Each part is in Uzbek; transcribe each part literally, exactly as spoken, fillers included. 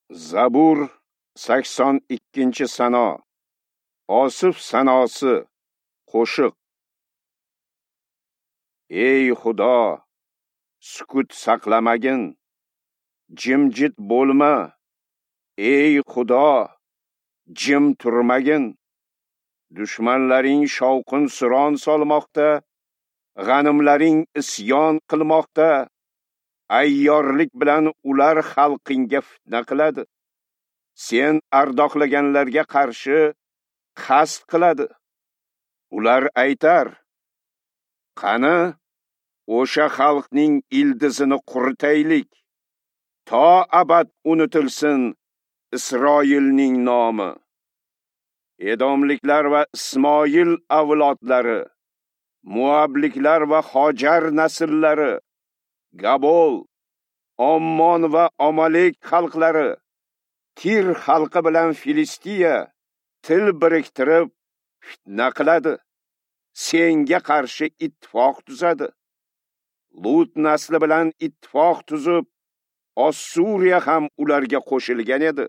Zabur sakson ikkinchi sano. Osif sanosi. Qo'shiq. Ey Xudo, sukut saqlamagin, jimjit bo'lma. Ey Xudo, jim turmagin. Dushmanlaring shovqin suron solmoqda, g'animlaring isyon qilmoqda. Ayyorlik bilan ular xalqingga fitna qiladi. Sen ardoqlaganlarga qarshi qasd qiladi. Ular aytar: qani, o'sha xalqning ildizini quritaylik, to abad unutilsin Isroilning nomi. Edomliklar va Ismoil avlodlari, Muabliklar va Hojar nasllari, Gabol, Ommon va Amalek xalqlari, Tir xalqi bilan Filistiya til biriktirib fitna qiladi. Senga qarshi ittifoq tuzadi. Lut nasli bilan ittifoq tuzib, Ossuriya ham ularga qo'shilgan edi.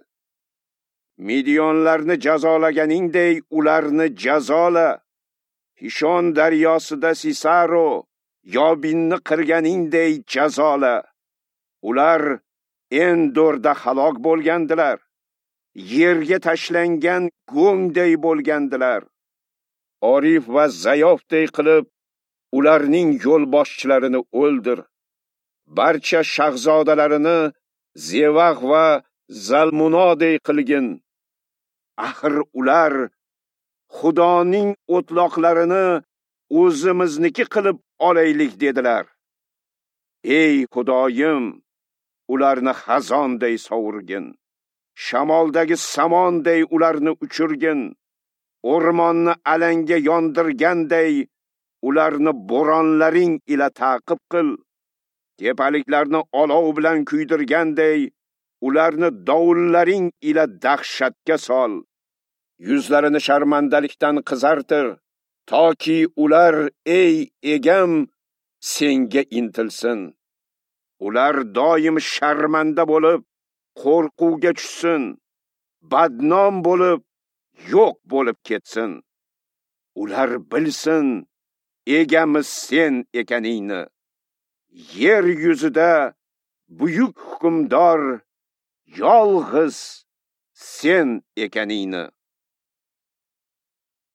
Midionlarni jazolaganingdek ularni jazola. Hishon daryosida Sisaro, Yobinni qirganingdek jazola. Ular Endorda halok bo'lgandilar. Yerga tashlangan go'ngday bo'lgandilar. Orif va Zayofday qilib ularning yo'lboshchilarini o'ldir. Barcha shahzodalarini Zevaq va Zalmunoday qilgin. Axir ular Xudoning o'tloqlarini o'zimizniki qilib olaylik dedilar. Ey Xudoyim, ularni xazonday sovurgin. Shamoldagi samonday ularni uchirgin. O'rmonni alanga yondirganday ularni bo'ronlaring ila ta'qib qil. Tepaliklarni olov bilan kuydirganday ularni dovullaring ila dahshatga sol. Yuzlarini sharmandalikdan qizartir, toki ular ey egam senga intilsin. Ular doim sharmanda bo'lib qo'rquvga tushsin, badnom bo'lib yo'q bo'lib ketsin. Ular bilsin egamiz sen ekaningni. Yer yuzida buyuk hukmdor yolg'iz sen ekaningni.